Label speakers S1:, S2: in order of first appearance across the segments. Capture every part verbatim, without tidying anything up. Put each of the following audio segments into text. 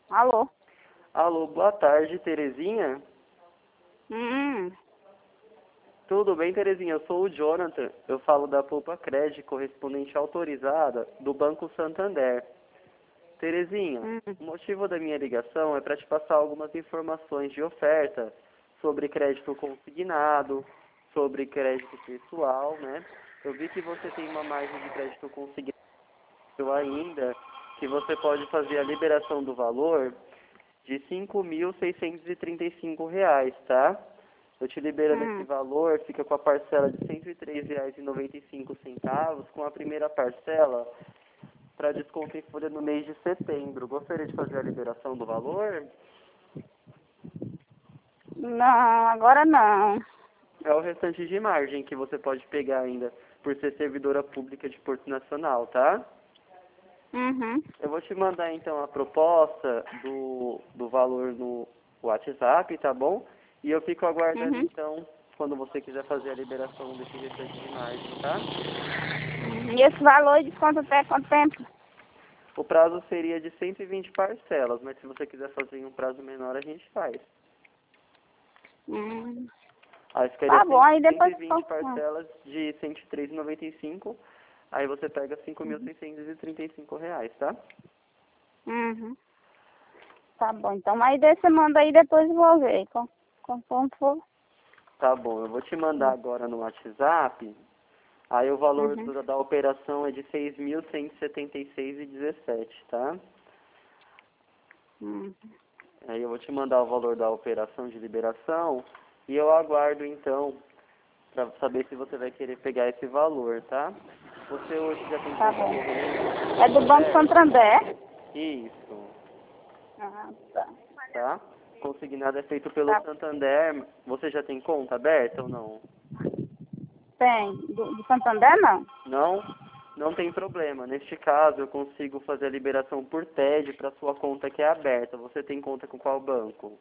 S1: Alô?
S2: Alô, boa tarde, Terezinha.
S1: Hum,
S2: Tudo bem, Terezinha? Eu sou o Jonathan. Eu falo da Poupa Crédito, correspondente autorizada do Banco Santander. Terezinha,
S1: hum.
S2: o motivo da minha ligação é para te passar algumas informações de oferta sobre crédito consignado, sobre crédito pessoal, né? Eu vi que você tem uma margem de crédito consignado ainda, que você pode fazer a liberação do valor de cinco mil seiscentos e trinta e cinco reais, tá? Eu te liberando esse
S1: Hum.
S2: valor, fica com a parcela de cento e três reais e noventa e cinco centavos, com a primeira parcela para desconto em folha no mês de setembro. Gostaria de fazer a liberação do valor?
S1: Não, agora não.
S2: É o restante de margem que você pode pegar ainda, por ser servidora pública de Porto Nacional, tá?
S1: Uhum.
S2: Eu vou te mandar então a proposta do, do valor no WhatsApp, tá bom? E eu fico aguardando
S1: Uhum.
S2: então, quando você quiser fazer a liberação desse restante de margem, tá?
S1: E esse valor de quanto até quanto tempo?
S2: O prazo seria de cento e vinte parcelas, mas se você quiser fazer em um prazo menor, a gente faz.
S1: Hum.
S2: Aí ficaria
S1: Tá bom, aí
S2: cento
S1: depois
S2: e
S1: eu
S2: vinte
S1: falo.
S2: parcelas de cento e três reais e noventa e cinco, aí você pega cinco mil seiscentos e trinta e cinco reais, tá?
S1: Uhum. Tá bom, então aí daí você manda aí depois eu vou ver. Com- Conforme for.
S2: Tá bom, eu vou te mandar agora no WhatsApp. Aí o valor
S1: Uhum.
S2: do- da operação é de seis mil cento e setenta e seis reais e dezessete centavos, tá?
S1: Uhum.
S2: Aí eu vou te mandar o valor da operação de liberação e eu aguardo então para saber se você vai querer pegar esse valor, tá? Você hoje já tem
S1: Tá
S2: conta
S1: bom.
S2: corrente no
S1: É do Banco
S2: Santander?
S1: Santander?
S2: Isso,
S1: Ah, tá.
S2: tá? Consignado é feito pelo
S1: Tá.
S2: Santander. Você já tem conta aberta ou não?
S1: Tem. Do, do Santander não?
S2: Não? Não tem problema. Neste caso, eu consigo fazer a liberação por T E D para sua conta que é aberta. Você tem conta com qual banco?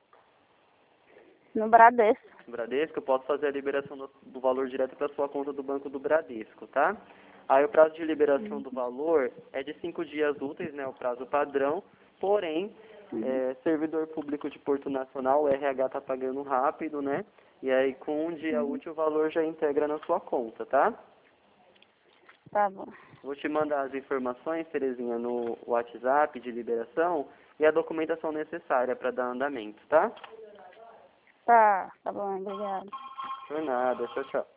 S1: No Bradesco.
S2: Bradesco, eu posso fazer a liberação do, do valor direto para sua conta do banco do Bradesco, tá? Aí o prazo de liberação do valor é de cinco dias úteis, né? O prazo padrão. Porém,
S1: Uhum.
S2: é, servidor público de Porto Nacional, o R H tá pagando rápido, né? E aí com um dia
S1: Uhum.
S2: útil o valor já integra na sua conta, tá?
S1: Tá bom.
S2: Vou te mandar as informações, Terezinha, no WhatsApp de liberação e a documentação necessária para dar andamento, tá?
S1: Tá, tá bom, obrigada.
S2: Por nada, tchau, tchau.